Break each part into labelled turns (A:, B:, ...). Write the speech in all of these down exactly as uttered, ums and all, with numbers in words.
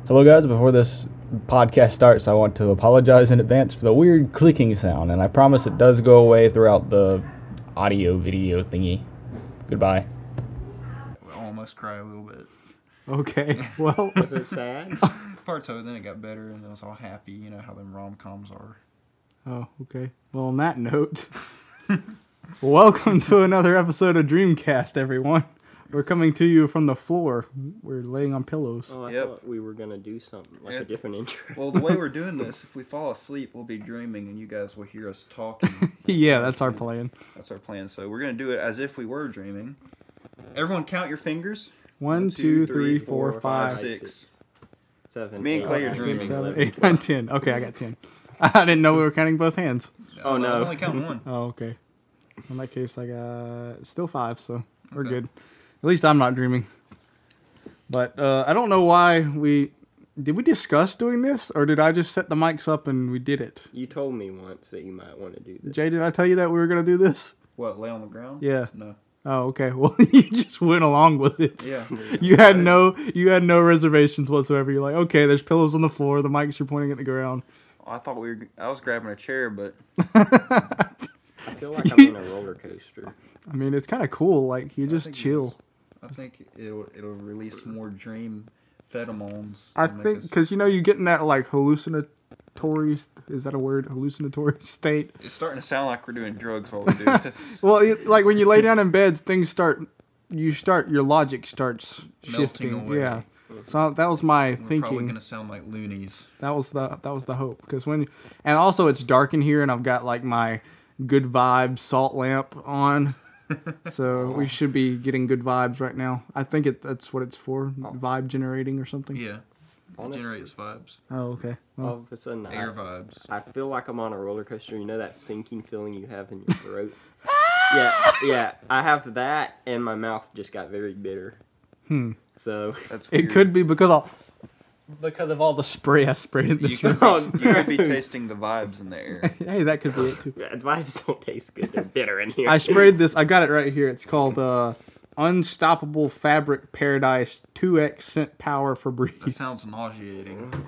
A: Hello guys, before this podcast starts, I want to apologize in advance for the weird clicking sound, and I promise it does go away throughout the audio video thingy. Goodbye.
B: I almost cry a little bit.
C: Okay, well...
D: Was it sad?
B: Parts of it, then it got better, and it was all happy. You know how them rom-coms are.
C: Oh, okay. Well, on that note, welcome to another episode of Dreamcast, everyone. We're coming to you from the floor. We're laying on pillows.
D: Oh, I
B: Yep.
D: thought we were going to do something, like
B: Yeah.
D: a different intro.
B: Well, the way we're doing this, if we fall asleep, we'll be dreaming, and you guys will hear us talking.
C: Yeah, that's our plan.
B: That's our plan. So we're going to do it as if we were dreaming. Everyone count your fingers.
C: One, two, three, four, five,
B: six.
D: Seven,
B: Me and
D: eight,
B: Clay are
D: nine,
B: dreaming.
C: six,
D: ten,
C: seven,
D: eleven,
C: eight, nine, ten. Okay, I got ten. I didn't know we were counting both hands.
D: Oh, no.
B: I was only counting one.
C: Oh, okay. In that case, I got still five, so we're
B: Okay.
C: good. At least I'm not dreaming. But uh, I don't know why we... Did we discuss doing this, or did I just set the mics up and we did it?
D: You told me once that you might want to do this.
C: Jay, did I tell you that we were going to do this?
B: What, lay on the ground?
C: Yeah.
B: No.
C: Oh, okay. Well, you just went along with it.
B: Yeah.
C: You had no, you had no reservations whatsoever. You're like, okay, there's pillows on the floor. The mics are pointing at the ground.
B: I thought we were. I was grabbing a chair, but
D: I feel like I'm in a roller coaster.
C: I mean, it's kind of cool. Like you
B: I
C: just
B: think it
C: chill.
B: I think it'll it'll release more dream pheromones.
C: I
B: to make
C: think
B: us-
C: because you know you get in that like hallucinatory. Is that a word? Hallucinatory state.
B: It's starting to sound like we're doing drugs while we do this.
C: Well, it, like when you lay down in bed, things start. You start. Your logic starts
B: Melting
C: shifting.
B: away.
C: Yeah. So that was my
B: We're probably
C: thinking.
B: gonna sound like loonies.
C: That was the that was the hope because when and also it's dark in here and I've got like my good vibes salt lamp on, so we should be getting good vibes right now. I think it that's what it's for, vibe generating or something.
B: Yeah. It
D: Honestly.
B: generates vibes.
C: Oh, okay. Well,
D: All of a sudden,
B: Air
D: I,
B: vibes.
D: I feel like I'm on a roller coaster. You know that sinking feeling you have in your throat? yeah, yeah. I have that, and my mouth just got very bitter.
C: Hmm.
D: So,
B: That's
C: It
B: weird.
C: could be because all because of all the spray I sprayed in
B: You
C: this
B: could,
C: room.
B: be, you could be tasting the vibes in the air.
C: Hey, that could be it too.
D: yeah, vibes don't taste good. They're bitter in here.
C: I sprayed this. I got it right here. It's called uh, Unstoppable Fabric Paradise two X Scent Power
B: That
C: Febreze.
B: sounds nauseating.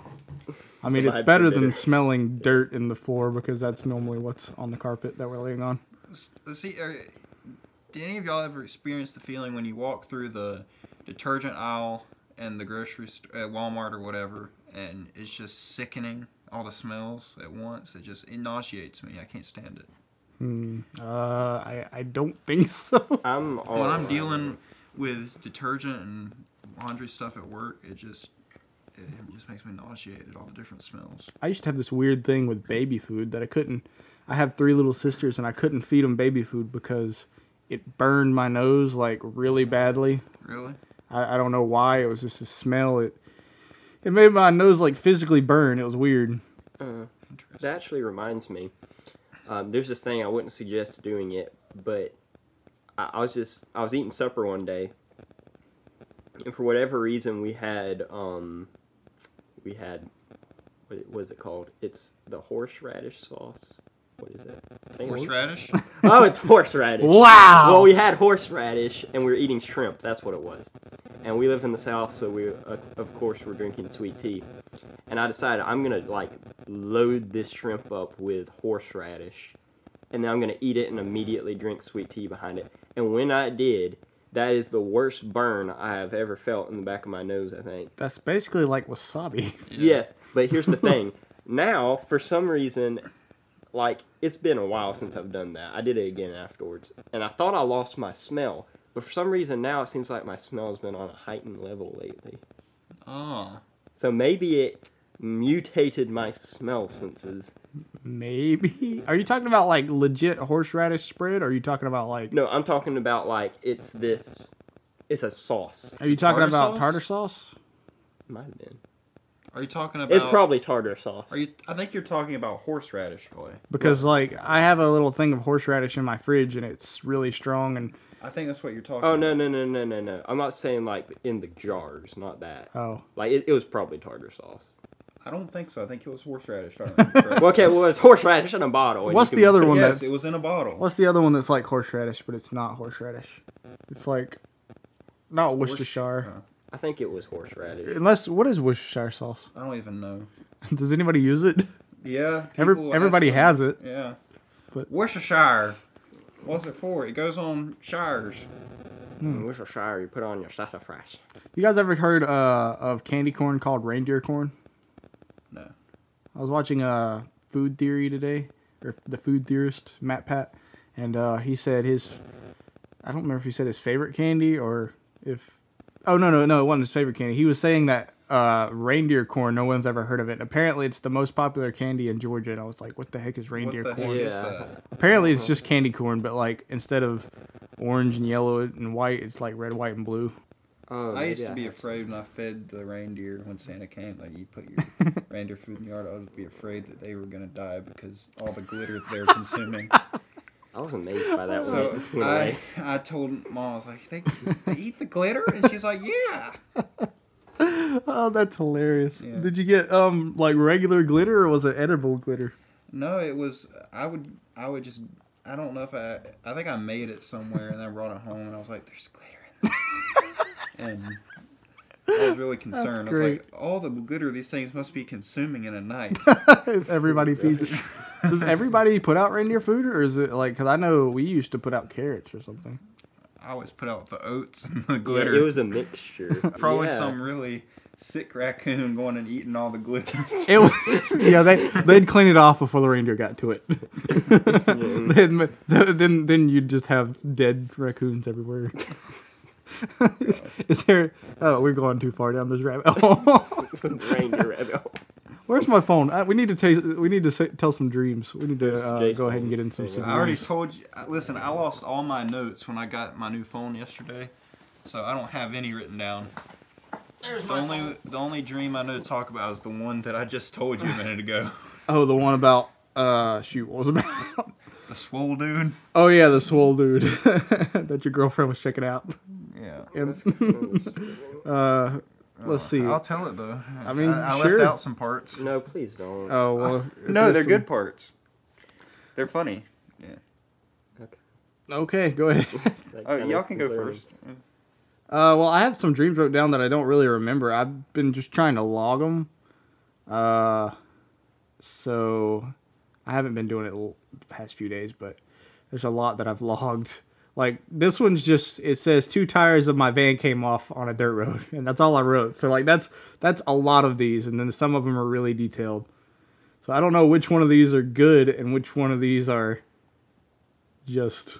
C: I mean,
D: The
C: it's
D: vibes
C: better
D: are
C: than
D: bitter.
C: smelling dirt in the floor because that's normally what's on the carpet that we're laying on.
B: S- See, are, did any of y'all ever experience the feeling when you walk through the detergent aisle in the grocery store, at Walmart or whatever, and it's just sickening, all the smells at once? It just it nauseates me. I can't stand it.
C: Hmm. Uh, I I don't think so.
D: I'm all
B: When I'm
D: around
B: dealing
D: it.
B: with detergent and laundry stuff at work, it just it just makes me nauseated. All the different smells.
C: I used to have this weird thing with baby food that I couldn't. I have three little sisters and I couldn't feed them baby food because it burned my nose like really badly.
B: Really?
C: I, I don't know why. It was just a smell. It it made my nose like physically burn. It was weird.
D: Uh,
B: Interesting.
D: that actually reminds me. Um, there's this thing I wouldn't suggest doing it, but I, I was just I was eating supper one day, and for whatever reason we had um, we had what was it called? It's the horseradish sauce. What is that? I think it's-
B: Horseradish?
D: Oh, it's horseradish.
C: Wow.
D: Well, we had horseradish and we were eating shrimp. That's what it was. And we live in the South, so we, uh, of course, we're drinking sweet tea. And I decided I'm gonna like load this shrimp up with horseradish, and then I'm gonna eat it and immediately drink sweet tea behind it. And when I did, that is the worst burn I have ever felt in the back of my nose, I think.
C: That's basically like wasabi.
B: Yeah.
D: Yes, but here's the thing. Now, for some reason, like, it's been a while since I've done that. I did it again afterwards. And I thought I lost my smell. But for some reason now it seems like my smell has been on a heightened level lately.
B: Oh.
D: So maybe it mutated my smell senses.
C: Maybe. Are you talking about like legit horseradish spread? Or are you talking about like?
D: No, I'm talking about, like, it's this... It's a sauce.
C: Are you talking
B: Tartar
C: about
B: sauce?
C: tartar sauce?
D: Might have been.
B: Are you talking about?
D: It's probably tartar sauce.
B: Are you? I think you're talking about horseradish, Clay.
C: Because like I have a little thing of horseradish in my fridge and it's really strong and
B: I think that's what you're talking.
D: Oh,
B: about.
D: no, no, no, no, no, no. I'm not saying, like, in the jars. Not that.
C: oh.
D: Like, it, it was probably tartar sauce.
B: I don't think so. I think it was horseradish. if I remember correctly.
D: Well, okay, well, it's horseradish in a bottle. and
C: What's
D: you
C: the
D: can-
C: other one
B: yes,
C: that's
B: it was in a bottle.
C: What's the other one that's like horseradish but it's not horseradish? It's like not Worcestershire.
B: Oh.
D: I think it was horseradish.
C: Unless, what is Worcestershire sauce?
B: I don't even know.
C: Does anybody use it?
B: Yeah.
C: Every,
B: people
C: everybody
B: ask
C: has
B: me-
C: it.
B: Yeah.
C: But-
B: Worcestershire. What's it for? It goes on shires.
D: Mm. Worcestershire, you put on your sassafras.
C: You guys ever heard uh, of candy corn called reindeer corn?
B: No.
C: I was watching uh, Food Theory today, or the food theorist, Matt Pat, and uh, he said his, I don't remember if he said his favorite candy or if, oh, no, no, no, it wasn't his favorite candy. He was saying that uh, reindeer corn, no one's ever heard of it. Apparently, it's the most popular candy in Georgia, and I was like, what the heck is reindeer
B: what the
C: corn?
B: heck is
D: Yeah.
B: that?
C: Apparently, it's just candy corn, but like instead of orange and yellow and white, it's like red, white, and blue.
D: Oh,
B: I used
D: maybe
B: to be
D: have
B: afraid when I fed the reindeer when Santa came. Like, you put your reindeer food in the yard, I would be afraid that they were going to die because all the glitter that they were consuming.
D: I was amazed by that when
B: So
D: it went
B: I,
D: away.
B: I told Mom, I was like, they, they eat the glitter? And she's like, yeah.
C: Oh, that's hilarious.
B: Yeah.
C: Did you get um like regular glitter or was it edible glitter?
B: No, it was, I would, I would just, I don't know if I, I think I made it somewhere and then brought it home and I was like, there's glitter in this. And I was really concerned. I was
C: great.
B: like, all the glitter these things must be consuming in a night.
C: Everybody feeds it. Does everybody put out reindeer food, or is it like? Because I know we used to put out carrots or something.
B: I always put out the oats and the
D: Yeah,
B: glitter.
D: it was a mixture.
B: Probably
D: Yeah.
B: some really sick raccoon going and eating all the glitter.
C: It was, yeah, they they'd clean it off before the reindeer got to it. then, then then you'd just have dead raccoons everywhere. Is there? Oh, we're going too far down this rabbit hole.
D: Reindeer rabbit hole.
C: Where's my phone? Uh, we need to taste, We need to say, tell some dreams. We need to uh,
D: Jay's
C: go ahead
D: phone.
C: and get in some.
D: Yeah.
C: some
B: I already
C: dreams.
B: told you. uh, Listen, I lost all my notes when I got my new phone yesterday, so I don't have any written down. There's the only the only dream I know to talk about is the one that I just told you a minute ago.
C: Oh, the one about uh, shoot, what was it about?
B: The swole dude.
C: Oh yeah, the swole dude that your girlfriend was checking out.
B: Yeah.
C: And, uh, let's see.
B: I'll tell it though.
C: I mean,
B: I, I
C: sure.
B: left out some parts.
D: No, please don't.
C: Oh well. if
B: No,
C: there's
B: they're
C: some-
B: good parts. They're funny. Yeah.
C: Okay, go ahead.
D: That
B: Oh,
D: kinda
B: y'all
D: is
B: can go
D: concerning.
B: first.
C: Uh, well, I have some dreams wrote down that I don't really remember. I've been just trying to log them. Uh, so I haven't been doing it l- the past few days, but there's a lot that I've logged. Like this one's just, it says two tires of my van came off on a dirt road, and that's all I wrote. So like that's that's a lot of these, and then some of them are really detailed. So I don't know which one of these are good and which one of these are just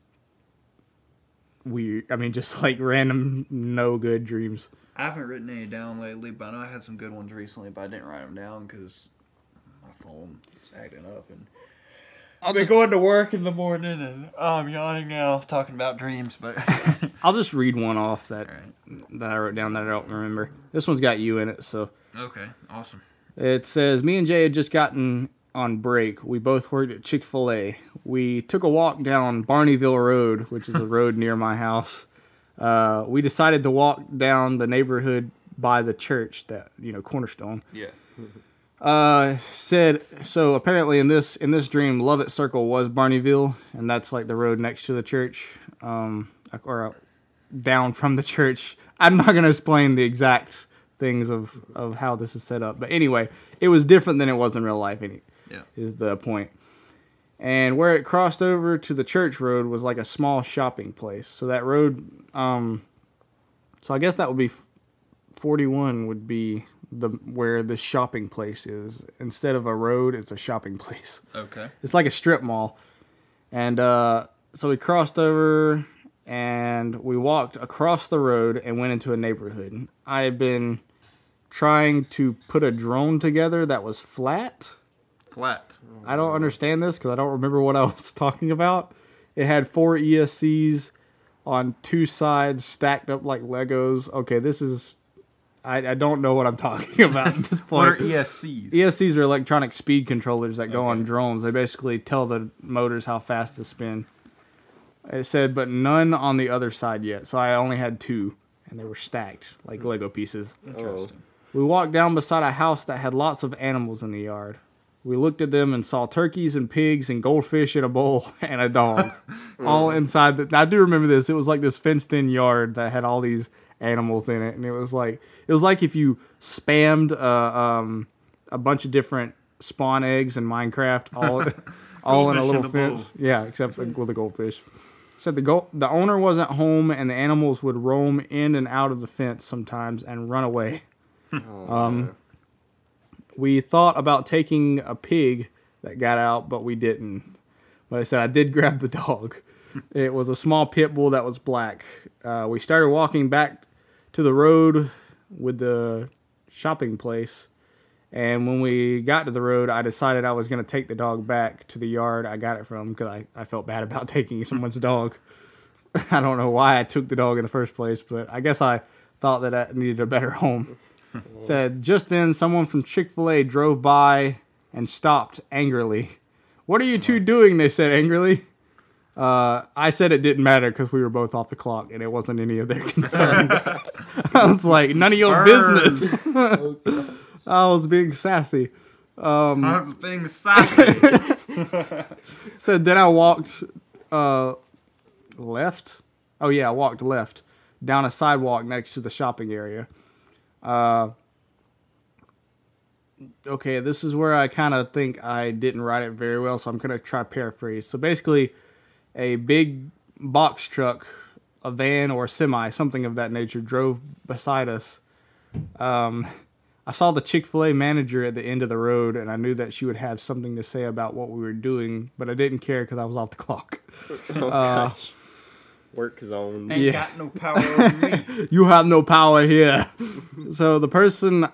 C: weird. I mean, just like random, no good dreams.
B: I haven't written any down lately, but I know I had some good ones recently, but I didn't write them down because my phone is acting up. And I've been going to work in the morning, and oh, I'm yawning now talking about dreams. But
C: I'll just read one off that
B: Alright.
C: that I wrote down that I don't remember. This one's got you in it, so
B: okay, awesome.
C: it says, me and Jay had just gotten on break. We both worked at Chick-fil-A. We took a walk down Barneyville Road, which is a road near my house. Uh, we decided to walk down the neighborhood by the church, that, you know, Cornerstone.
B: Yeah.
C: Uh, said, so apparently in this in this dream, Lovett Circle was Barneyville, and that's like the road next to the church, um, or uh, down from the church. I'm not going to explain the exact things of, of how this is set up, but anyway, it was different than it was in real life, any,
B: Yeah.
C: is the point. And where it crossed over to the church road was like a small shopping place. So that road, um, so I guess that would be forty-one would be the where the shopping place is. Instead of a road, it's a shopping place.
B: Okay.
C: It's like a strip mall. And uh, so we crossed over and we walked across the road and went into a neighborhood. I had been trying to put a drone together that was flat.
B: Flat.
C: I don't understand this because I don't remember what I was talking about. It had four E S Cs on two sides stacked up like Legos. Okay, this is... I, I don't know what I'm talking about at this
B: What are
C: point.
B: E S Cs?
C: E S Cs are electronic speed controllers that go on
B: Okay.
C: drones. They basically tell the motors how fast to spin. It said, but none on the other side yet. So I only had two, and they were stacked like Lego pieces.
B: Interesting.
C: We walked down beside a house that had lots of animals in the yard. We looked at them and saw turkeys and pigs and goldfish in a bowl and a dog. All inside. The, I do remember this. It was like this fenced-in yard that had all these animals in it, and it was like it was like if you spammed uh, um, a bunch of different spawn eggs in Minecraft all all in a
B: Goldfish
C: little
B: in the
C: fence.
B: bowl.
C: Yeah, except with the goldfish. Said the go- the owner wasn't home, and the animals would roam in and out of the fence sometimes and run away.
D: Oh,
C: Um, we thought about taking a pig that got out, but we didn't. But I said I did grab the dog. It was a small pit bull that was black. Uh, we started walking back to the road with the shopping place. And when we got to the road, I decided I was going to take the dog back to the yard I got it from because I, I felt bad about taking someone's dog. I don't know why I took the dog in the first place, but I guess I thought that I needed a better home. Said, just then someone from Chick-fil-A drove by and stopped angrily. What are you two doing? They said angrily. Uh, I said it didn't matter because we were both off the clock and it wasn't any of their concern. I was like, none of your
B: Burn.
C: business. I was being sassy. Um,
B: I was being sassy.
C: so then I walked uh, left. Oh, yeah, I walked left down a sidewalk next to the shopping area. Uh, okay, this is where I kind of think I didn't write it very well, so I'm going to try to paraphrase. So basically, a big box truck, a van or a semi, something of that nature, drove beside us. Um, I saw the Chick-fil-A manager at the end of the road, and I knew that she would have something to say about what we were doing, but I didn't care because I was off the clock.
D: oh
C: Uh,
D: gosh. Work zone.
B: Ain't
C: Yeah.
B: got no power over me.
C: You have no power here. So the person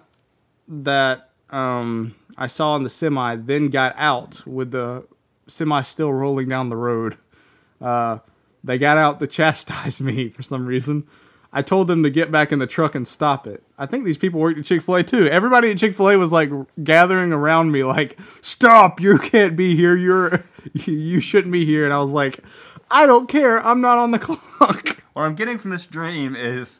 C: that um, I saw in the semi then got out with the semi still rolling down the road. Uh, they got out to chastise me for some reason. I told them to get back in the truck and stop it. I think these people worked at Chick-fil-A too. Everybody at Chick-fil-A was like gathering around me like, stop, you can't be here. You're, you shouldn't be here. And I was like, I don't care. I'm not on the clock.
B: What I'm getting from this dream is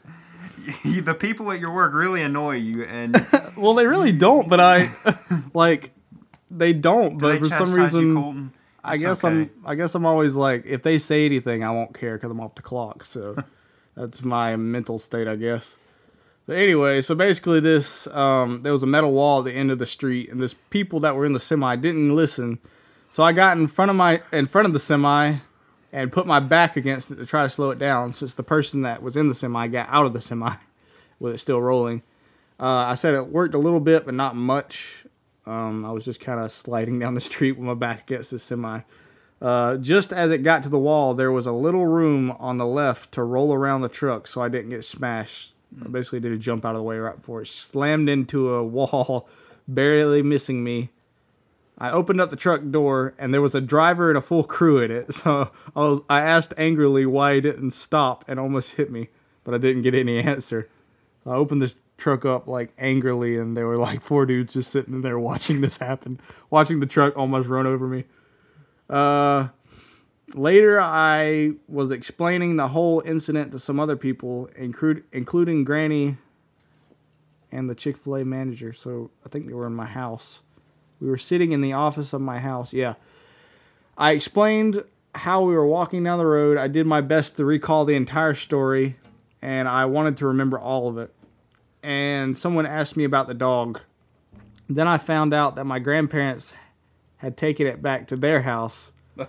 B: the people at your work really annoy you, and
C: Well, they really don't, but I, like, they don't.
B: do they
C: But for some
B: chastise you,
C: reason,
B: Colton?
C: I
B: It's
C: guess
B: okay.
C: I'm, I guess I'm always like, if they say anything, I won't care because I'm off the clock. So that's my mental state, I guess. But anyway, so basically this, um, there was a metal wall at the end of the street, and this people that were in the semi didn't listen. So I got in front of my, in front of the semi and put my back against it to try to slow it down, since the person that was in the semi got out of the semi with it still rolling. Uh, I said it worked a little bit, but not much. Um, I was just kind of sliding down the street with my back against the semi. Uh, just as it got to the wall, there was a little room on the left to roll around the truck so I didn't get smashed. I basically did a jump out of the way right before it slammed into a wall, barely missing me. I opened up the truck door, and there was a driver and a full crew in it. So I, was, I asked angrily why he didn't stop and almost hit me, but I didn't get any answer. I opened this truck up like angrily, and there were like four dudes just sitting there watching this happen, watching the truck almost run over me. Uh, later, I was explaining the whole incident to some other people, include, including Granny and the Chick-fil-A manager. So I think they were in my house. We were sitting in the office of my house. Yeah. I explained how we were walking down the road. I did my best to recall the entire story, and I wanted to remember all of it. And someone asked me about the dog. Then I found out that my grandparents had taken it back to their house.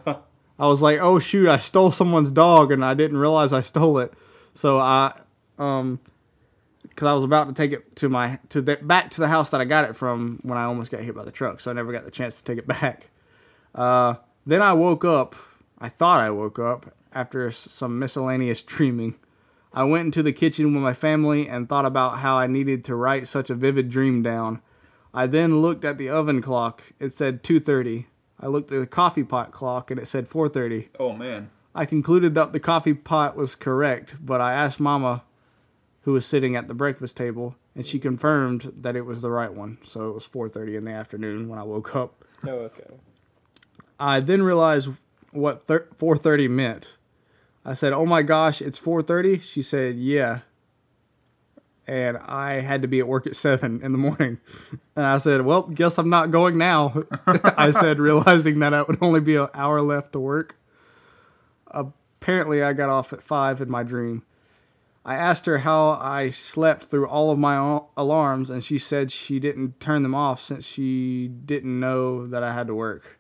C: I was like, oh shoot, I stole someone's dog and I didn't realize I stole it. So I, um, because I was about to take it to my to the back to the house that I got it from when I almost got hit by the truck, so I never got the chance to take it back. Uh, then I woke up. I thought I woke up after s- some miscellaneous dreaming. I went into the kitchen with my family and thought about how I needed to write such a vivid dream down. I then looked at the oven clock. It said two thirty. I looked at the coffee pot clock and it said four thirty.
B: Oh man.
C: I concluded that the coffee pot was correct, but I asked Mama, who was sitting at the breakfast table, and she confirmed that it was the right one. So it was four thirty in the afternoon when I woke up.
D: Oh, okay.
C: I then realized what thir- four thirty meant. I said, oh my gosh, it's four thirty? She said, yeah. And I had to be at work at seven in the morning. And I said, well, guess I'm not going now. I said, realizing that it would only be an hour left to work. Apparently, I got off at five in my dream. I asked her how I slept through all of my al- alarms, and she said she didn't turn them off since she didn't know that I had to work.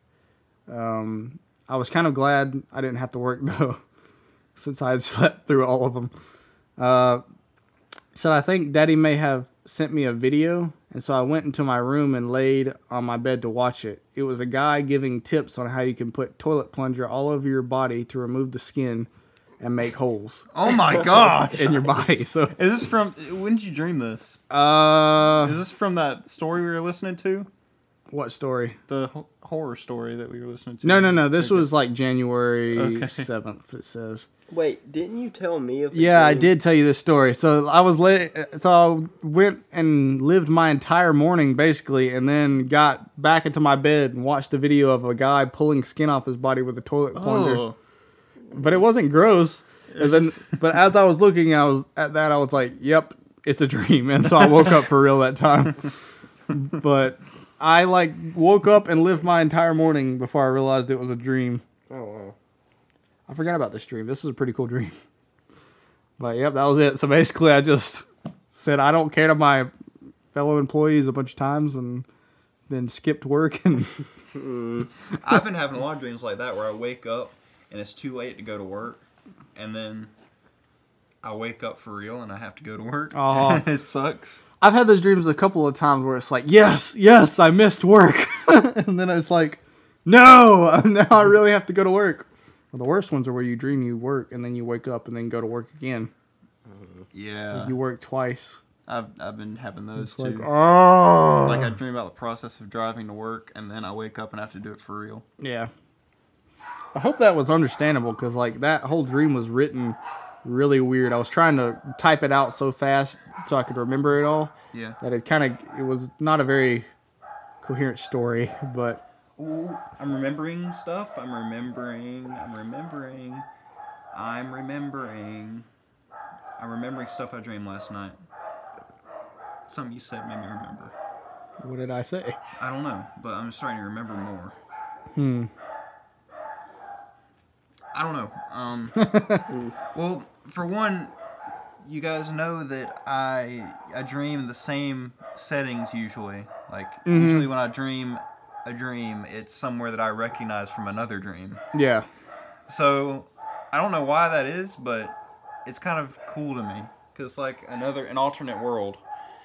C: Um, I was kind of glad I didn't have to work, though, since I had slept through all of them. Uh, so I think Daddy may have sent me a video, and so I went into my room and laid on my bed to watch it. It was a guy giving tips on how you can put toilet plunger all over your body to remove the skin and make holes
B: Oh my gosh!
C: in your body. So,
E: Is this from? When did you dream this?
C: uh,
E: Is this from that story we were listening to?
C: what story?
E: The ho- horror story that we were listening to?
C: No, no, no. This
E: Okay.
C: was like January
E: Okay.
C: seventh, it says.
D: Wait, didn't you tell me of the
C: Yeah, I
D: dream?
C: did tell you this story. So I was late. So I went and lived my entire morning basically, and then got back into my bed and watched a video of a guy pulling skin off his body with a toilet plunger.
E: Oh,
C: But it wasn't gross. And then, but as I was looking, I was at that. I was like, "Yep, it's a dream." And so I woke up for real that time. But I like woke up and lived my entire morning before I realized it was a dream.
D: Oh wow.
C: I forgot about this dream. This is a pretty cool dream. But yep, that was it. So basically, I just said I don't care to my fellow employees a bunch of times, and then skipped work. And
B: I've been having a lot of dreams like that where I wake up and it's too late to go to work, and then I wake up for real and I have to go to work.
C: uh,
E: it sucks.
C: I've had those dreams a couple of times where it's like, yes, yes, I missed work, and then it's like, no, now I really have to go to work. Well, the worst ones are where you dream you work and then you wake up and then go to work again.
B: Yeah,
C: You work twice.
E: I've I've been having those
C: It's
E: too.
C: like, oh,
E: Like I dream about the process of driving to work, and then I wake up and have to do it for real.
C: yeah. I hope that was understandable because like that whole dream was written really weird. I was trying to type it out so fast so I could remember it all
E: Yeah.
C: that it kind of it was not a very coherent story. But
B: Ooh, I'm remembering stuff. I'm remembering. I'm remembering. I'm remembering. I'm remembering stuff I dreamed last night. Something you said made me remember.
C: what did I say?
B: I don't know, but I'm starting to remember more.
C: Hmm.
B: I don't know. Um, well, for one, you guys know that I I dream the same settings usually. Like usually when I dream a dream, it's somewhere that I recognize from another dream.
C: Yeah.
B: So I don't know why that is, but it's kind of cool to me because it's like another an alternate world.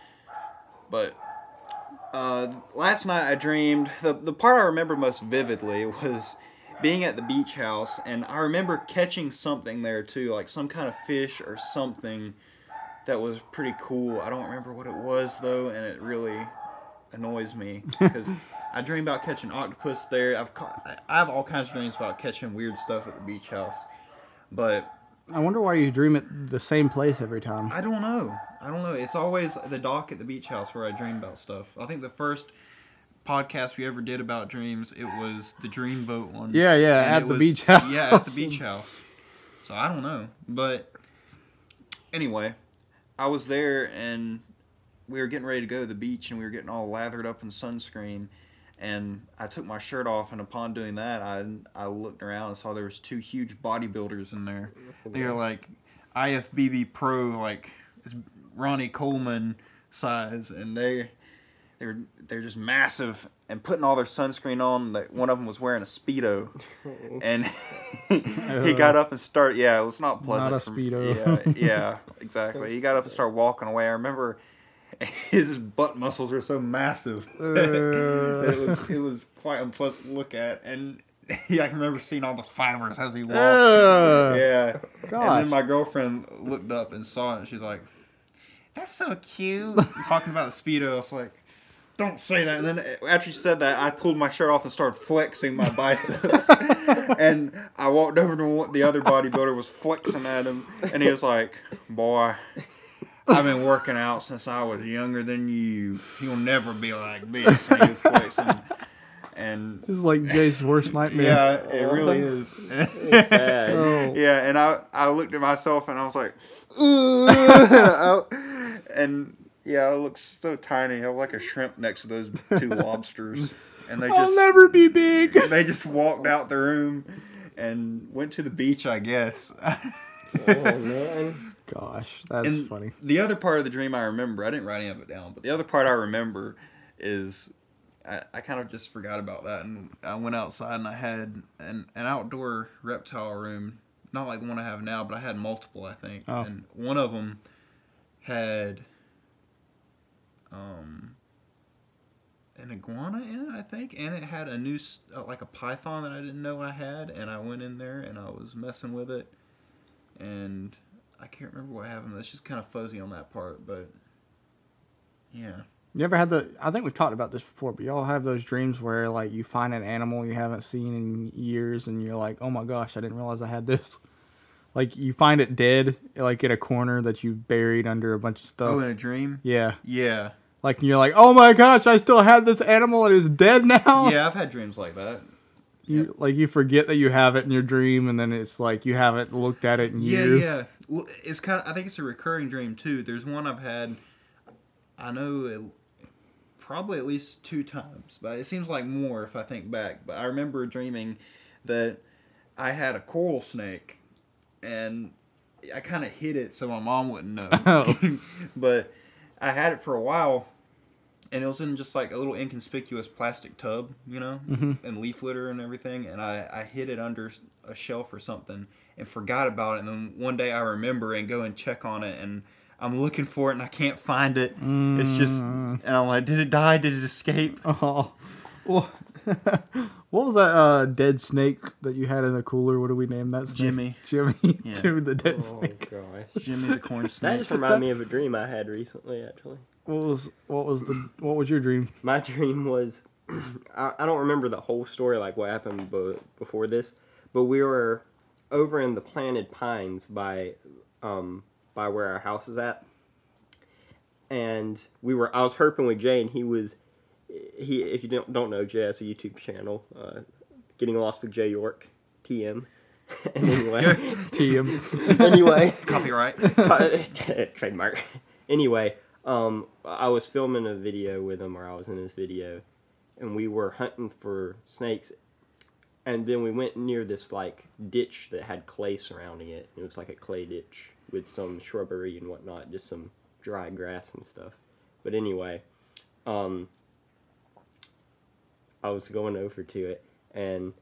B: But uh, last night I dreamed the the part I remember most vividly was being at the beach house, and I remember catching something there too, like some kind of fish or something that was pretty cool. I don't remember what it was though, and it really annoys me because I dream about catching octopus there. I've caught, I have all kinds of dreams about catching weird stuff at the beach house, but
C: I wonder why you dream at the same place every time.
B: I don't know. I don't know. It's always the dock at the beach house where I dream about stuff. I think the first podcast we ever did about dreams, it was the dreamboat one.
C: Yeah, yeah,
B: And
C: at
B: it
C: the
B: was-
C: beach house.
B: Yeah, at the beach house. So I don't know. But anyway, I was there and we were getting ready to go to the beach and we were getting all lathered up in sunscreen. And I took my shirt off, and upon doing that, I I looked around and saw there was two huge bodybuilders in there. They were like I F B B Pro, like it's Ronnie Coleman size, and they they're they're just massive and putting all their sunscreen on. Like one of them was wearing a Speedo, and he got up and started. Yeah, it was not pleasant.
C: Not a
B: for-
C: Speedo.
B: Yeah, yeah, exactly. He got up and started walking away. I remember his butt muscles were so massive. it was it was quite unpleasant to look at, and yeah, I can remember seeing all the fibers as he walked.
C: Uh,
B: Yeah.
C: Gosh.
B: And then my girlfriend looked up and saw it, and she's like, "That's so cute." Talking about the Speedo, I was like, "Don't say that." And then after she said that, I pulled my shirt off and started flexing my biceps. And I walked over to what the other bodybuilder was flexing at him, and he was like, "Boy, I've been working out since I was younger than you. You'll never be like this." And he was flexing. And
C: This is like Jay's worst nightmare.
B: yeah, it really is.
D: It's sad.
C: Oh.
B: Yeah, and I, I looked at myself and I was like, "Ooh." And yeah, I looked so tiny. I was like a shrimp next to those two lobsters. And they
C: I'll
B: just
C: never be big.
B: they just walked out the room and went to the beach, I guess.
D: Oh man.
C: Gosh, that's
B: And
C: funny.
B: The other part of the dream I remember, I didn't write any of it down, but the other part I remember is I, I kind of just forgot about that, and I went outside and I had an, an outdoor reptile room, not like the one I have now, but I had multiple, I think,
C: Oh.
B: and one of them had um an iguana in it, I think, and it had a new s- uh, like a python that I didn't know I had, and I went in there and I was messing with it, and I can't remember what happened. That's just kind of fuzzy on that part, but yeah.
C: You ever had the? I think we've talked about this before, but y'all have those dreams where like you find an animal you haven't seen in years, and you're like, "Oh my gosh, I didn't realize I had this." Like you find it dead, like in a corner that you buried under a bunch of stuff.
B: Oh, in a dream?
C: Yeah,
B: Yeah.
C: like you're like, "Oh my gosh, I still had this animal and it's dead now."
B: Yeah, I've had dreams like that.
C: You like you forget that you have it in your dream, and then it's like you haven't looked at it in
B: Yeah,
C: years.
B: yeah. Well, it's kind of. I think it's a recurring dream too. There's one I've had. I know it, probably at least two times, but it seems like more if I think back. But I remember dreaming that I had a coral snake, and I kind of hid it so my mom wouldn't know.
C: Oh.
B: But I had it for a while, and it was in just like a little inconspicuous plastic tub, you know,
C: Mhm.
B: and leaf litter and everything. And I, I hid it under a shelf or something and forgot about it. And then one day I remember and go and check on it, and I'm looking for it and I can't find it. It's just, and I'm like, did it die? Did it escape?
C: Oh, well, what was that uh, dead snake that you had in the cooler? What do we name that snake?
B: Jimmy.
C: Jimmy.
B: Yeah.
C: Jimmy the dead
D: Oh
C: snake.
D: gosh.
B: Jimmy the corn
D: That
B: snake.
D: just reminded me of a dream I had recently, actually.
C: What was what was the what was your dream?
D: My dream was, I, I don't remember the whole story, like what happened bo- before this, but we were over in the planted pines by, um, by where our house is at, and we were. I was herping with Jay, and he was, he. If you don't don't know, Jay has a YouTube channel, uh, Getting Lost with Jay York, T M. And anyway,
C: T M.
D: anyway,
B: Copyright.
D: trademark. Anyway, um, I was filming a video with him, or I was in this video, and we were hunting for snakes, and then we went near this like ditch that had clay surrounding it. It was like a clay ditch with some shrubbery and whatnot, just some dry grass and stuff. But anyway, um, I was going over to it, and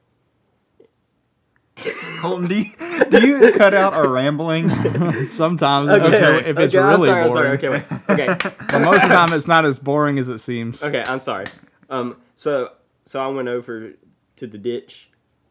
B: Colton, do you, do you cut out our rambling?
C: Sometimes
D: okay,
C: if it's really, if it's
D: okay, I'm
C: really
D: sorry, I'm
C: boring.
D: sorry. Okay, wait. Okay.
C: But most of the time, it's not as boring as it seems.
D: Okay, I'm sorry. Um, so so I went over to the ditch.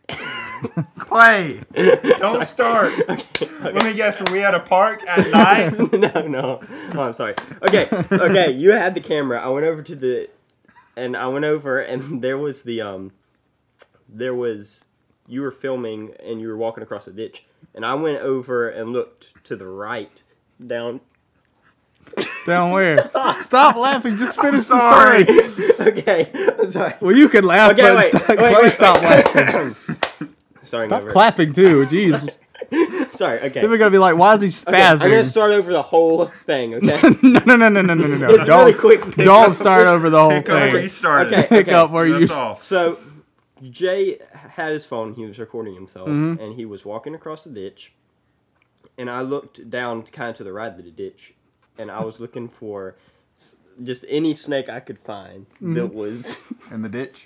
B: Play. Don't start.
D: Okay,
B: Let me guess, were we at a park at night?
D: no, no. Oh, I'm sorry. Okay, okay. You had the camera. I went over to the, and I went over, and there was the um, there was you were filming, and you were walking across the ditch, and I went over and looked to the right, down.
C: Down where? Stop laughing. Just finish the
B: sorry.
C: story.
D: Okay, I'm sorry.
C: Well, you can laugh,
D: Okay,
C: but
D: wait,
C: stop,
D: wait,
C: Chloe,
D: wait,
C: stop
D: wait.
C: laughing.
D: Starting
C: Stop
D: over.
C: clapping too. Jeez.
D: Sorry. Okay.
C: Then we're gonna be like, why is he
D: Okay, I'm gonna
C: spazzing?
D: start over the whole thing. Okay.
C: no, no, no, no, no, no, no, no.
D: It's
C: Don't,
D: really quick.
C: don't start over the whole
B: Pick up where you
C: thing.
B: started.
D: Okay.
C: Pick up where you.
B: That's all.
D: So, Jay had his phone. He was recording himself,
C: Mhm.
D: and he was walking across the ditch. And I looked down, kind of to the right of the ditch, and I was looking for s- just any snake I could find that was.
B: In the ditch.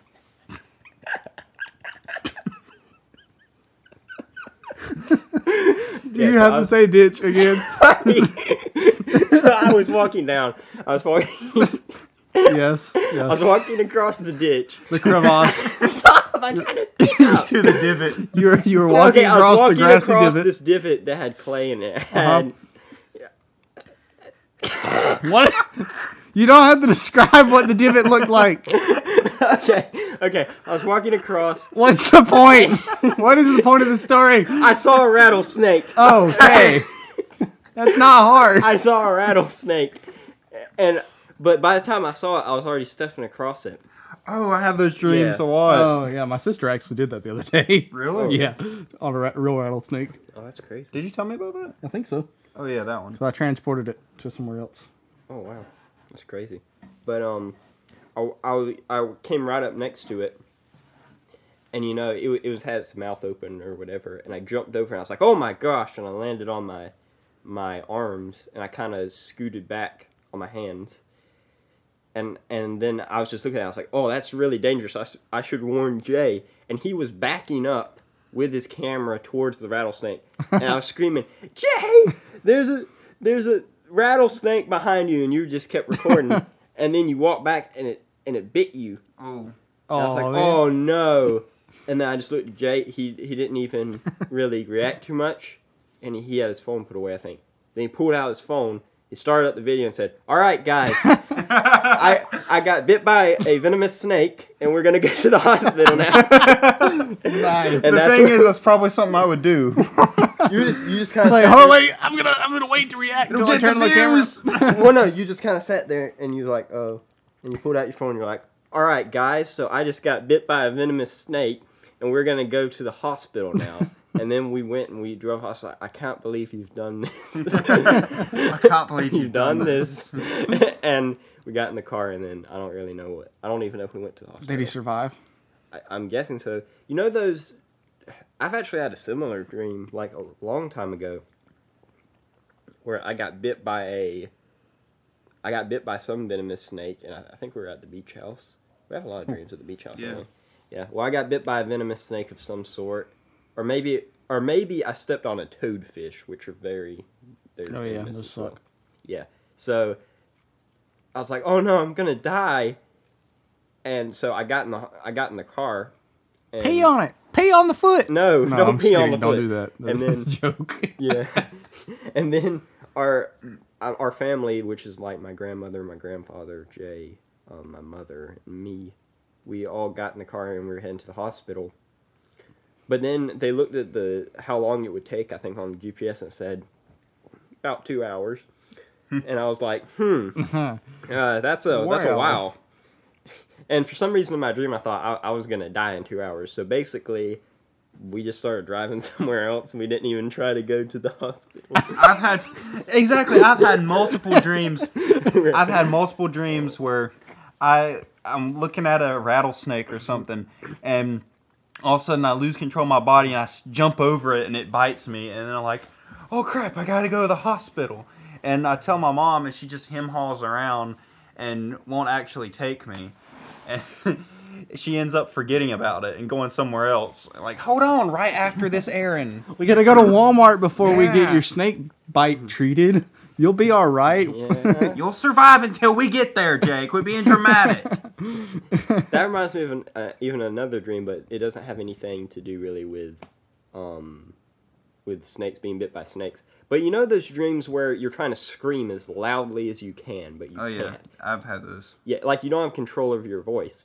C: Do you
D: Yeah, so
C: have
D: I
C: to
D: was-
C: say ditch again?
D: So I was walking down. I was walking.
C: Yes.
D: I was
C: Yes.
D: walking across the ditch.
C: The crevasse.
D: Stop! I'm trying to speak up.
B: To the divot.
C: You were you were walking
D: Okay, I was
C: across
D: walking
C: the grassy
D: across
C: divot.
D: this divot that had clay in it.
C: Uh-huh.
D: And
C: What? You don't have to describe what the divot looked like.
D: okay, okay. I was walking across.
C: What's the point? What is the point of the story?
D: I saw a rattlesnake.
C: Oh, okay. That's not hard.
D: I saw a rattlesnake, and but by the time I saw it, I was already stepping across it.
B: Oh, I have those dreams
D: Yeah.
B: a lot.
C: Oh yeah, my sister actually did that the other day.
B: Really?
C: Yeah, on a ra- real rattlesnake.
D: Oh, that's crazy.
B: Did you tell me about that?
C: I think so.
B: Oh yeah, that one.
C: So I transported it to somewhere else.
D: Oh wow, that's crazy. But um, I, I, I came right up next to it, and you know it, it was had its mouth open or whatever, and I jumped over and I was like, oh my gosh, and I landed on my my arms, and I kind of scooted back on my hands. And and then I was just looking at it, I was like, oh, that's really dangerous. I, sh- I should warn Jay. And he was backing up with his camera towards the rattlesnake. And I was screaming, Jay, there's a there's a rattlesnake behind you. And you just kept recording. And then you walk back, and it and it bit you.
B: Oh.
D: And I was like,
C: man.
D: oh, no. And then I just looked at Jay. He, he didn't even really react too much. And he, he had his phone put away, I think. Then he pulled out his phone. He started up the video and said, all right, guys, I I got bit by a venomous snake, and we're going to go to the hospital now.
C: Nice.
D: And
E: the
D: that's
E: thing
D: what-
E: is, that's probably something I would do.
D: You just you just kind of
C: Like, hold on, wait, I'm gonna I'm gonna wait to react until I
E: Get
C: turn
E: the
C: the camera.
E: views.
D: Well, no, you just kind of sat there, and you're like, oh. And you pulled out your phone, and you're like, all right, guys, so I just got bit by a venomous snake, and we're going to go to the hospital now. And then we went and we drove. I was like, I can't believe you've done this.
B: I can't believe
D: You've done this. And we got in the car, and then I don't really know what. I don't even know if we went to the hospital.
C: Did he survive?
D: I, I'm guessing so. You know those. I've actually had a similar dream, like a long time ago, where I got bit by a. I got bit by some venomous snake, and I, I think we were at the beach house. We have a lot of dreams at the beach house.
B: Yeah.
D: Don't we? Yeah. Well, I got bit by a venomous snake of some sort, or maybe, or maybe I stepped on a toadfish, which are very. They're
C: Oh, yeah,
D: venomous
C: those
D: as well.
C: suck.
D: Yeah. So, I was like, "Oh no, I'm gonna die," and so I got in the I got in the car. And
C: Pee on it. Pee on the foot.
D: No,
C: No,
D: don't
C: I'm
D: pee on
C: kidding.
D: the
C: Don't
D: foot.
C: do that. That's
D: And then
C: a joke.
D: yeah, and then our our family, which is like my grandmother, my grandfather, Jay, um, my mother, and me, we all got in the car and we were heading to the hospital. But then they looked at the how long it would take, I think, on the G P S, and it said about two hours. And I was like, hmm, uh, that's a that's a
C: Wow.
D: wow. And for some reason in my dream, I thought I, I was gonna die in two hours. So basically, we just started driving somewhere else, and we didn't even try to go to the hospital.
E: I've had exactly. I've had multiple dreams. I've had multiple dreams where I I'm looking at a rattlesnake or something, and all of a sudden I lose control of my body and I s- jump over it and it bites me, and then I'm like, oh crap, I gotta go to the hospital. And I tell my mom, and she just hem hauls around and won't actually take me, and she ends up forgetting about it and going somewhere else. Like, hold on, right after this errand.
C: We gotta go to Walmart before we get
E: Yeah.
C: your snake bite treated. You'll be all right.
D: Yeah.
E: You'll survive until we get there, Jay. Quit being dramatic.
D: That reminds me of an, uh, even another dream, but it doesn't have anything to do really with, um, with snakes being bit by snakes. But you know those dreams where you're trying to scream as loudly as you can, but you
B: Oh yeah,
D: can't.
B: I've had those.
D: Yeah, like you don't have control over your voice.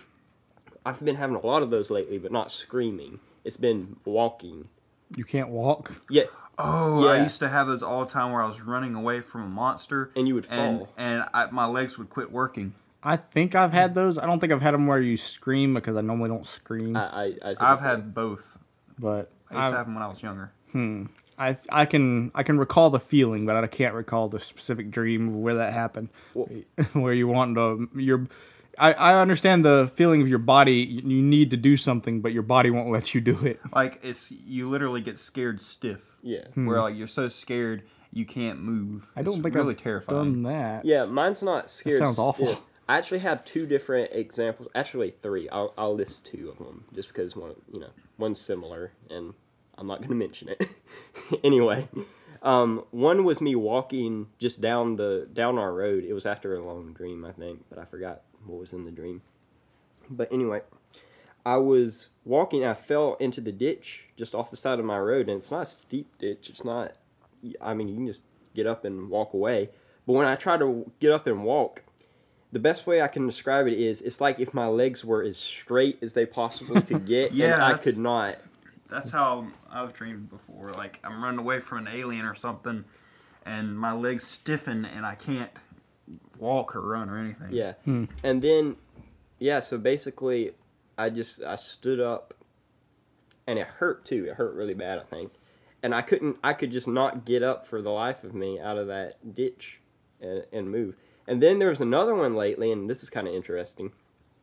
D: I've been having a lot of those lately, but not screaming. It's been walking.
C: You can't walk.
D: Yeah,
B: Oh, I
D: Yeah.
B: used to have those all the time where I was running away from a monster,
D: and you would
B: and
D: fall.
B: and I, my legs would quit working.
C: I think I've had those. I don't think I've had them where you scream because I normally don't scream.
D: I, I, I
B: I've had both.
C: but
B: I used to
C: I've,
B: have them when I was younger.
C: I I can I can recall the feeling, but I can't recall the specific dream of where that happened.
D: Well-
C: where you want to your. I, I understand the feeling of your body. You you need to do something, but your body won't let you do it.
B: Like it's you literally get scared stiff,
D: Yeah.
B: where like you're so scared you can't move.
C: Hmm. I don't
B: It's
C: think
B: really
C: I've
B: terrifying.
C: done that.
D: Yeah, mine's not scared.
C: sounds awful.
D: stiff. I actually have two different examples. Actually, three. I'll, I'll list two of them just because one, you know, one's similar, and I'm not going to mention it. Anyway, um, one was me walking just down the down our road. It was after a long dream, I think, but I forgot what was in the dream. But anyway, I was walking. I fell into the ditch just off the side of my road, and it's not a steep ditch. It's not. I mean, you can just get up and walk away. But when I try to get up and walk, the best way I can describe it is it's like if my legs were as straight as they possibly could get,
B: Yeah,
D: and I
B: that's-
D: could not.
B: That's how I've dreamed before. Like I'm running away from an alien or something, and my legs stiffen and I can't walk or run or anything.
D: Yeah. And then, yeah, so basically, I just, I stood up, and it hurt too. It hurt really bad, I think. And I couldn't, I could just not get up for the life of me out of that ditch and, and move. And then there was another one lately, and this is kind of interesting.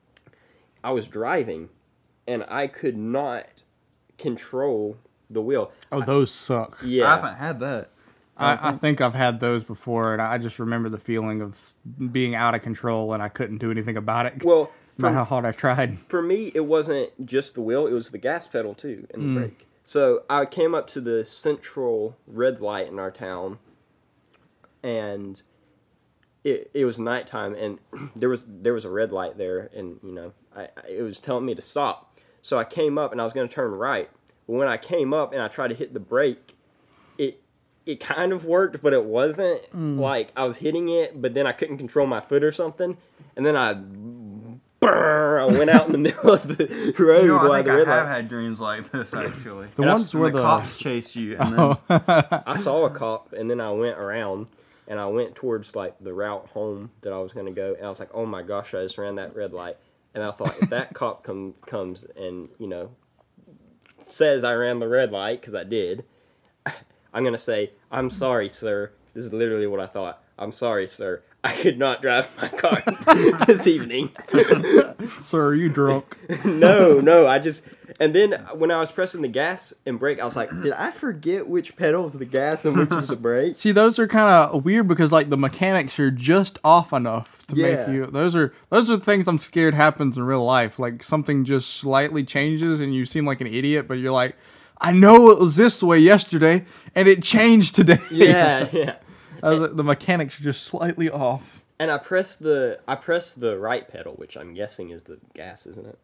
D: I was driving, and I could not control the wheel.
C: Oh, those suck.
B: I
D: Yeah.
B: haven't had that.
C: I, I think I've had those before, and I just remember the feeling of being out of control, and I couldn't do anything about it.
D: Well,
C: no matter
D: for,
C: how hard I tried.
D: for me, it wasn't just the wheel; it was the gas pedal too, and the
C: Mm.
D: brake. So I came up to the central red light in our town, and it it was nighttime, and there was there was a red light there, and you know, I, I it was telling me to stop. So I came up, and I was going to turn right. But when I came up and I tried to hit the brake, it it kind of worked, but it wasn't.
C: Mm.
D: Like I was hitting it, but then I couldn't control my foot or something, and then I. Brrr, I went out in the middle of the road.
E: You know, I
D: while
E: think
D: the
E: I
D: red
E: have
D: light-
E: had dreams like this actually.
C: The
E: And
C: ones
E: I,
C: where
E: the
C: the-
E: cops chase you, and then
D: I saw a cop, and then I went around, and I went towards like the route home that I was going to go, and I was like, "Oh my gosh, I just ran that red light," and I thought if that cop come comes and you know says I ran the red light because I did, I'm gonna say, "I'm sorry, sir." This is literally what I thought. I'm sorry, sir. I could not drive my car this evening.
C: Sir, are you drunk?
D: no, no, I just and then when I was pressing the gas and brake, I was like, did I forget which pedal's the gas and which is the brake?
C: See, those are kind of weird because like the mechanics are just off enough to
D: Yeah.
C: make you. Those are those are the things I'm scared happens in real life. Like something just slightly changes and you seem like an idiot, but you're like, I know it was this way yesterday and it changed today.
D: Yeah, yeah.
C: I was like, the mechanics are just slightly off.
D: And I pressed the I pressed the right pedal, which I'm guessing is the gas, isn't it?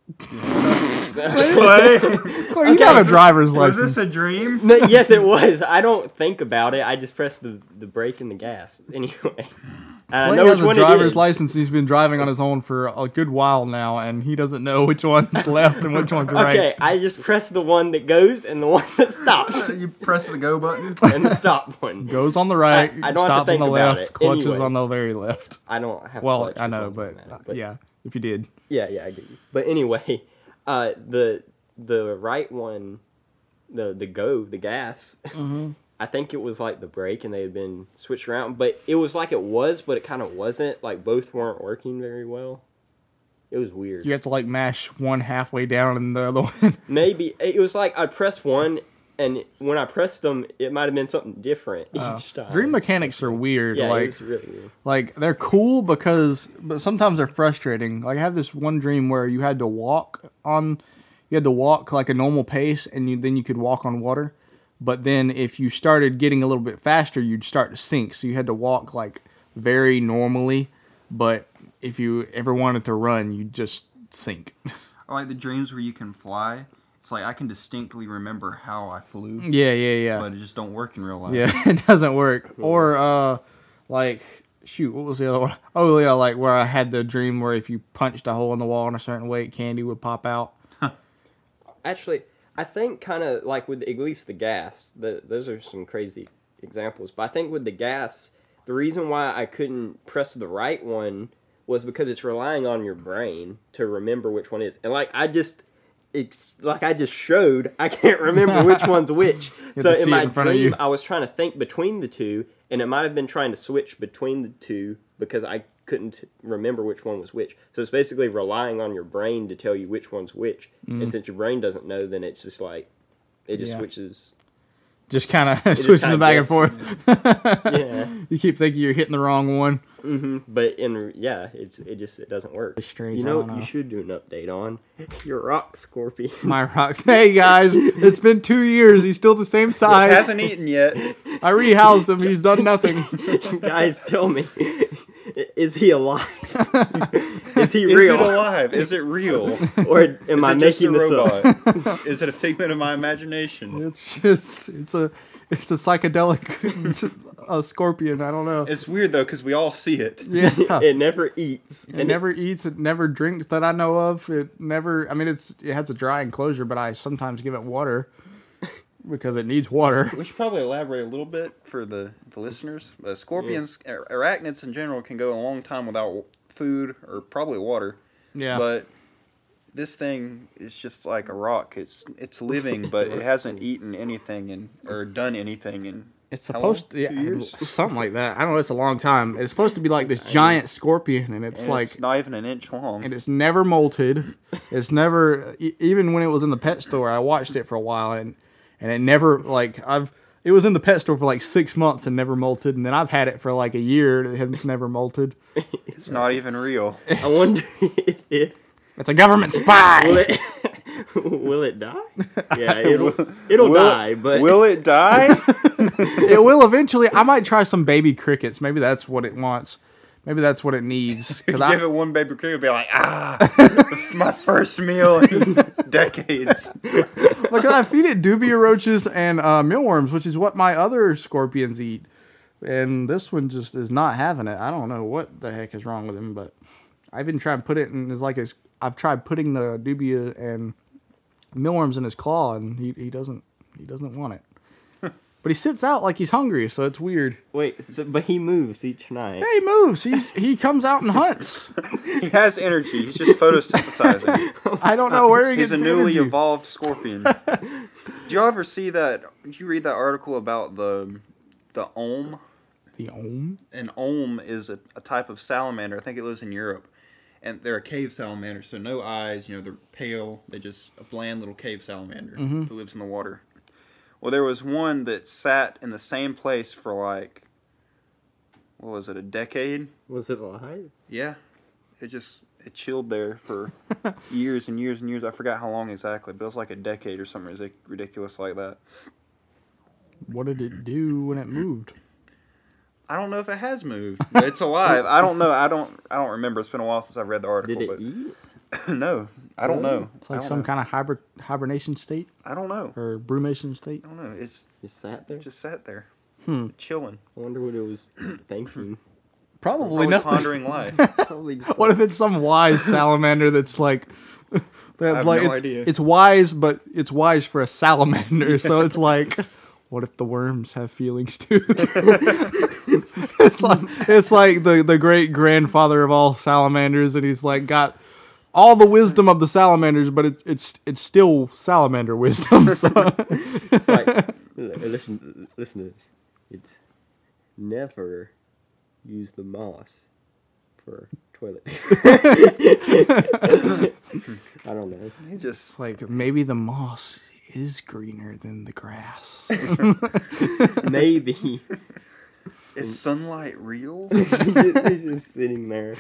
C: Clay, you got a driver's
E: was
C: license.
E: this a dream?
D: No, yes, it was. I don't think about it. I just pressed the, the brake and the gas anyway. And I
C: Clay
D: know
C: has
D: which
C: a
D: one
C: driver's
D: it is.
C: license. He's been driving on his own for a good while now, and he doesn't know which one's left and which one's right.
D: Okay, I just pressed the one that goes and the one that stops,
E: You press the go button.
D: and the stop one.
C: Goes on the right,
D: I- I don't have to
C: stops on
D: think
C: the
D: about
C: left,
D: it.
C: clutches
D: Anyway.
C: on the very left.
D: I don't have.
C: Well,
D: clutches
C: I know,
D: on
C: but,
D: something
C: uh,
D: like that,
C: yeah, if you did.
D: Yeah, yeah, I get you. But anyway, uh, the the right one, the the go, the gas.
C: Mm-hmm.
D: I think it was like the brake, and they had been switched around. But it was like it was, but it kind of wasn't. Like both weren't working very well. It was weird.
C: You have to like mash one halfway down and the other one.
D: Maybe it was like I pressed one, and when I pressed them, it might have been something different each
C: Oh.
D: time.
C: Dream mechanics are weird.
D: Yeah,
C: like
D: it was really weird.
C: like they're cool because, but sometimes they're frustrating. Like I have this one dream where you had to walk on, you had to walk like a normal pace, and you then you could walk on water. But then if you started getting a little bit faster, you'd start to sink. So you had to walk like very normally. But if you ever wanted to run, you'd just sink.
E: I like the dreams where you can fly. It's like I can distinctly remember how I flew,
C: Yeah, yeah, yeah.
E: but it just don't work in real life.
C: Yeah, it doesn't work. Or uh, like shoot, what was the other one? Oh yeah, like where I had the dream where if you punched a hole in the wall in a certain way, candy would pop out.
D: Actually, I think kind of like with at least the gas, the, those are some crazy examples. But I think with the gas, the reason why I couldn't press the right one was because it's relying on your brain to remember which one is. And like I just, it's like I just showed, I can't remember which one's which.
C: have
D: So
C: to see
D: in
C: it
D: my
C: in front of
D: dream,
C: you.
D: I was trying to think between the two, and it might have been trying to switch between the two because I couldn't remember which one was which. So it's basically relying on your brain to tell you which one's which. And since your brain doesn't know, then it's just like it just
C: Mm. Yeah.
D: switches.
C: Just kind of
D: just
C: switches
D: kinda
C: them back and
D: guess.
C: forth.
D: Yeah.
C: You keep thinking you're hitting the wrong one.
D: hmm But in yeah, it's it just it doesn't work.
C: It's strange,
D: You
C: I
D: know,
C: don't
D: what
C: know.
D: you should do an update on your rock scorpion.
C: My rocks. Hey guys, it's been two years. He's still the same size.
E: Hasn't eaten yet.
C: I rehoused him. He's done nothing.
D: Guys, tell me, is he alive? is he
E: Is
D: real,
E: it alive? Is it real?
D: or am
E: Is
D: I
E: it just
D: making
E: a
D: this up?
E: robot? Is it a figment of my imagination?
C: It's just it's a it's a psychedelic uh, scorpion. I don't know.
E: It's weird though because we all see it.
C: Yeah.
D: It never eats.
C: It never eats. It never drinks that I know of. It never. I mean, it's it has a dry enclosure, but I sometimes give it water because it needs water.
E: We should probably elaborate a little bit for the, the listeners. Uh, scorpions, ar- arachnids in general, can go a long time without food or probably water.
C: Yeah.
E: But this thing is just like a rock. It's it's living, but it hasn't eaten anything and or done anything in.
C: It's
E: how long?
C: supposed to, yeah,
E: Two years?
C: something like that. I don't know. It's a long time. It's supposed to be like this giant scorpion, and it's
E: And
C: like,
E: it's not even an inch long.
C: and it's never molted. It's never, e- even when it was in the pet store, I watched it for a while, and and it never like I've. it was in the pet store for like six months and never molted, and then I've had it for like a year and it's never molted.
E: It's not even real.
D: I wonder if it
C: It's a government spy.
D: will it, will it die? Yeah, it'll it'll
E: Will it-
D: die, but
E: Will it die?
C: It will eventually. I might try some baby crickets. Maybe that's what it wants. Maybe that's what it needs. Because
E: Give
C: I,
E: it one baby cricket, be like, ah, my first meal in decades.
C: because I feed it dubia roaches and uh, mealworms, which is what my other scorpions eat. And this one just is not having it. I don't know what the heck is wrong with him, but I've been trying to put it in. It's like his, I've tried putting the dubia and mealworms in his claw, and he, he doesn't he doesn't want it. But he sits out like he's hungry, so it's weird.
D: wait, so, but he moves each night.
C: Yeah, he moves. He's he comes out and hunts.
E: He has energy. He's just photosynthesizing.
C: I don't know where he
E: He's
C: gets
E: a
C: the
E: newly
C: energy.
E: evolved scorpion. Did y'all ever see that? Did you read that article about the the Olm?
C: The ohm.
E: An Olm is a, a type of salamander. I think it lives in Europe. And they're a cave salamander, so no eyes. You know, they're pale. They're just a bland little cave salamander who lives in the water. Well, there was one that sat in the same place for like, what was it, a decade?
D: Was it alive?
E: Yeah. It just, it chilled there for years and years and years. I forgot how long exactly, but it was like a decade or something ridic- ridiculous like that.
C: What did it do when it moved?
E: I don't know if it has moved. It's alive. I don't know. I don't. I don't remember. It's been a while since I've read the article.
D: Did it
E: but
D: eat?
E: no, I don't know.
C: It's like
E: I don't
C: some
E: know.
C: kind of hybrid hibernation state
E: I don't know.
C: or brumation state.
E: I don't know. It's
D: Just sat there.
E: it just sat there,
C: Hmm.
E: chilling.
D: I wonder what it was thinking.
C: Probably
E: Probably
C: nothing.
E: pondering life.
D: Probably just
C: What if it's some wise salamander that's like, that's
E: have
C: like
E: no
C: it's,
E: idea.
C: it's wise, but it's wise for a salamander. So it's like, what if the worms have feelings too? it's like it's like the the great grandfather of all salamanders, and he's like got all the wisdom of the salamanders, but it's it's it's still salamander wisdom. So.
D: It's like, listen, listen to this. It's never use the moss for toilet paper. I don't know.
E: He just
C: It's like maybe the moss is greener than the grass.
D: Maybe.
E: is sunlight real?
D: He's just sitting there.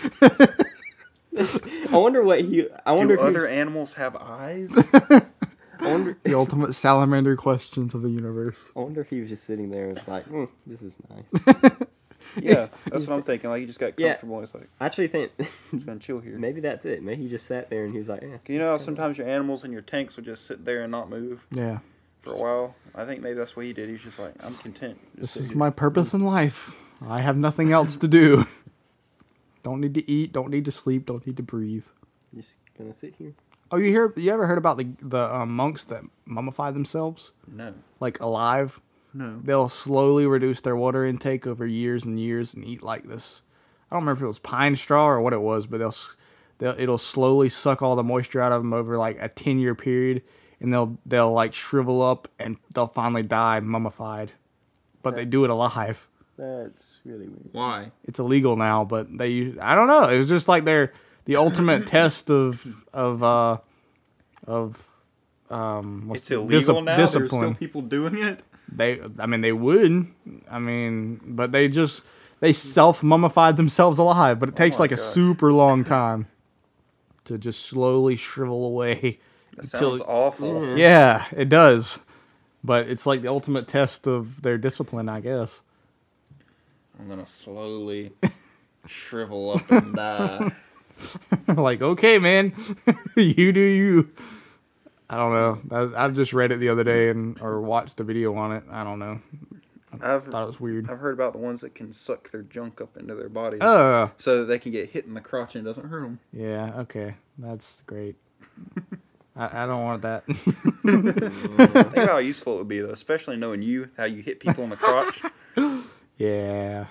D: I wonder what he. I wonder
E: Do
D: if
E: other
D: he
E: animals have eyes?
D: was, I wonder.
C: The ultimate salamander questions of the universe.
D: I wonder if he was just sitting there and was like, mm, "This is nice."
E: Yeah, that's what I'm thinking. Like, you just got
D: Yeah.
E: comfortable. It's like,
D: I actually think
E: I'm just gonna chill here.
D: maybe that's it. Maybe he just sat there and he was like, "Yeah."
E: You know how sometimes your animals in your tanks will just sit there and not move
C: Yeah.
E: for a while? I think maybe that's what he did. He's just like, I'm content. Just
C: This
E: sit
C: is
E: here.
C: my purpose in life. I have nothing else to do. Don't need to eat, don't need to sleep, don't need to breathe.
D: Just gonna sit here.
C: Oh, you hear you ever heard about the the um, monks that mummify themselves
E: No.
C: like alive?
E: No.
C: They'll slowly reduce their water intake over years and years and eat like this. I don't remember if it was pine straw or what it was, but they'll, s- they'll it'll slowly suck all the moisture out of them over like a ten year period, and they'll they'll like shrivel up and they'll finally die mummified. But they do it alive.
D: That's really weird.
E: Why?
C: It's illegal now, but they use- I don't know. It was just like their the ultimate test of of uh of um what's
E: It's
C: the-
E: illegal
C: disci-
E: now? There's still
C: discipline.
E: people doing it?
C: They, I mean, they would. I mean, but they just they self mummified themselves alive. But it takes
E: my
C: like a
E: gosh.
C: super long time to just slowly shrivel away.
E: That
C: until-
E: sounds awful.
C: Yeah, it does. But it's like the ultimate test of their discipline, I guess.
E: I'm gonna slowly shrivel up and die.
C: Like, okay, man, you do you. I don't know. I, I've just read it the other day and or watched a video on it. I don't know.
E: I've
C: Thought it was weird.
E: I've heard about the ones that can suck their junk up into their bodies
C: Uh,
E: so that they can get hit in the crotch and it doesn't hurt them.
C: yeah, okay. That's great. I, I don't want that.
E: Think about how useful it would be though, especially knowing you, how you hit people in the crotch.
C: Yeah.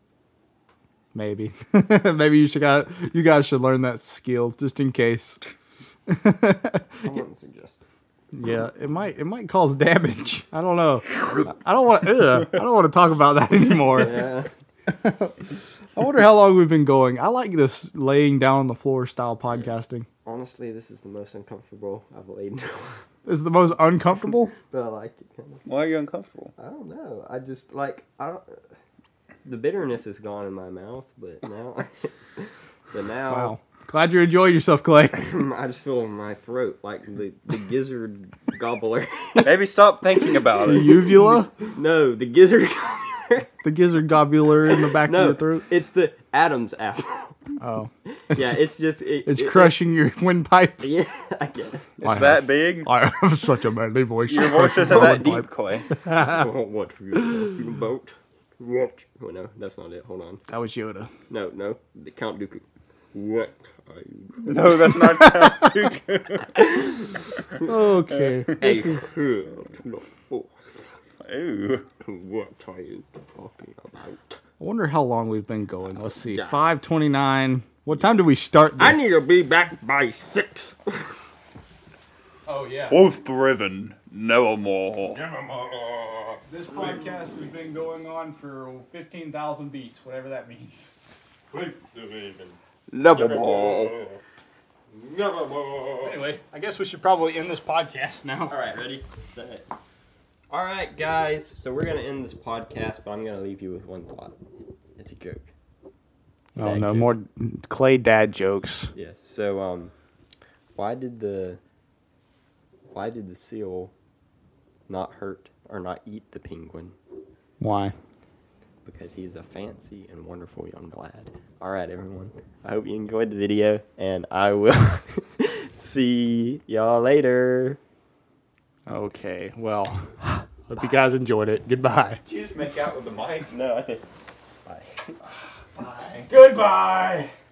C: Maybe. Maybe you should got you guys should learn that skill just in case.
D: I wouldn't suggest it.
C: Yeah, it might it might cause damage. I don't know. I don't want to I don't want to talk about that anymore.
D: Yeah.
C: I wonder how long we've been going. I like this laying down on the floor style podcasting.
D: honestly, this is the most uncomfortable I've laid in.
C: This is the most uncomfortable.
D: But I like it kind of.
E: Why are you uncomfortable?
D: I don't know. I just like I don't. The bitterness is gone in my mouth, but now, but now,
C: Wow. Glad you enjoyed yourself, Clay.
D: I just feel in my throat like the the gizzard gobbler.
E: Maybe stop thinking about
C: The
E: it.
C: uvula,
D: No, the gizzard gobbler.
C: the gizzard gobbler in the back of
D: No,
C: your throat.
D: it's the Adam's apple.
C: Oh,
D: Yeah, it's just it,
C: it's
D: it-
C: crushing your windpipe.
D: Yeah, I guess.
E: It's that big.
C: I have such a manly voice.
E: Your voice isn't that deep, Clay.
D: What are you talking about? What? Oh no, that's not it. Hold on.
C: That was Yoda.
D: No, no, the Count Dooku. What are you?
E: No, that's not.
C: Okay.
D: A hurl to the force.
E: Ooh.
D: What are you talking about?
C: I wonder how long we've been going. Let's see.
D: Yeah.
C: five twenty-nine. What time did we start this?
D: I need to be back by six.
C: Oh, yeah.
E: Wolf driven, no more.
C: This podcast has been going on for fifteen thousand beats, whatever that means.
D: Nevermore.
C: Anyway, I guess we should probably end this podcast now.
D: All right, ready, set. All right, guys. So we're gonna end this podcast, but I'm gonna leave you with one thought. It's a joke. It's a
C: Oh,
D: dad
C: no
D: joke.
C: more Clay dad jokes.
D: Yes. So, um, why did the why did the seal not hurt or not eat the penguin?
C: Why?
D: Because he is a fancy and wonderful young lad. All right, everyone. I hope you enjoyed the video, and I will see y'all later.
C: Okay, well, hope you guys enjoyed it. Goodbye.
E: Did you just make out with the mic?
D: No, I think. Bye.
C: Goodbye.